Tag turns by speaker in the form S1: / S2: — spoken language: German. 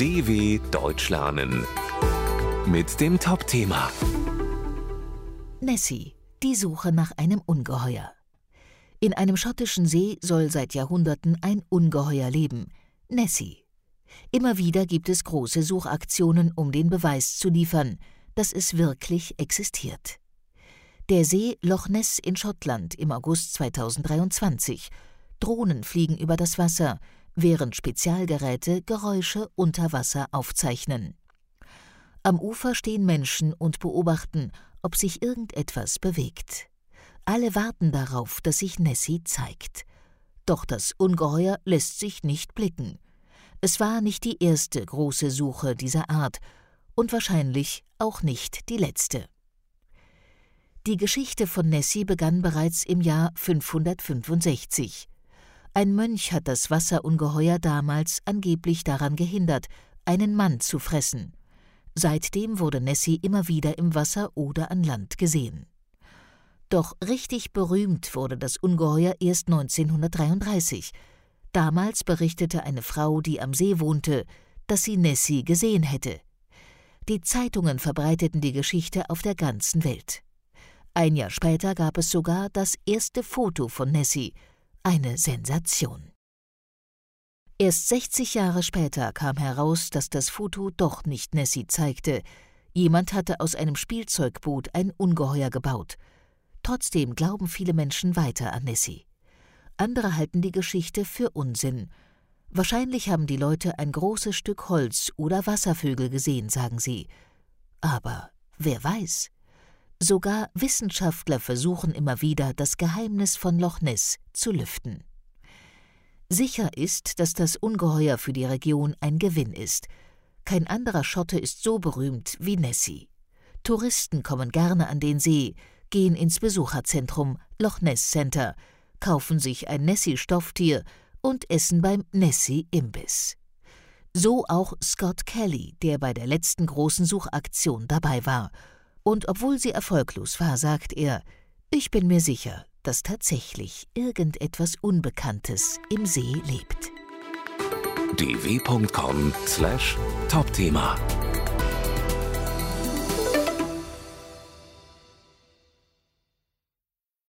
S1: DW Deutsch lernen mit dem Top-Thema
S2: Nessie, die Suche nach einem Ungeheuer. In einem schottischen See soll seit Jahrhunderten ein Ungeheuer leben, Nessie. Immer wieder gibt es große Suchaktionen, um den Beweis zu liefern, dass es wirklich existiert. Der See Loch Ness in Schottland im August 2023. Drohnen fliegen über das Wasser, während Spezialgeräte Geräusche unter Wasser aufzeichnen. Am Ufer stehen Menschen und beobachten, ob sich irgendetwas bewegt. Alle warten darauf, dass sich Nessie zeigt. Doch das Ungeheuer lässt sich nicht blicken. Es war nicht die erste große Suche dieser Art und wahrscheinlich auch nicht die letzte. Die Geschichte von Nessie begann bereits im Jahr 565. Ein Mönch hat das Wasserungeheuer damals angeblich daran gehindert, einen Mann zu fressen. Seitdem wurde Nessie immer wieder im Wasser oder an Land gesehen. Doch richtig berühmt wurde das Ungeheuer erst 1933. Damals berichtete eine Frau, die am See wohnte, dass sie Nessie gesehen hätte. Die Zeitungen verbreiteten die Geschichte auf der ganzen Welt. Ein Jahr später gab es sogar das erste Foto von Nessie. Eine Sensation. Erst 60 Jahre später kam heraus, dass das Foto doch nicht Nessie zeigte. Jemand hatte aus einem Spielzeugboot ein Ungeheuer gebaut. Trotzdem glauben viele Menschen weiter an Nessie. Andere halten die Geschichte für Unsinn. Wahrscheinlich haben die Leute ein großes Stück Holz oder Wasservögel gesehen, sagen sie. Aber wer weiß? Sogar Wissenschaftler versuchen immer wieder, das Geheimnis von Loch Ness zu lüften. Sicher ist, dass das Ungeheuer für die Region ein Gewinn ist. Kein anderer Schotte ist so berühmt wie Nessie. Touristen kommen gerne an den See, gehen ins Besucherzentrum Loch Ness Center, kaufen sich ein Nessie-Stofftier und essen beim Nessie-Imbiss. So auch Scott Kelly, der bei der letzten großen Suchaktion dabei war. Und obwohl sie erfolglos war, sagt er, ich bin mir sicher, dass tatsächlich irgendetwas Unbekanntes im See lebt.
S1: dw.com/Topthema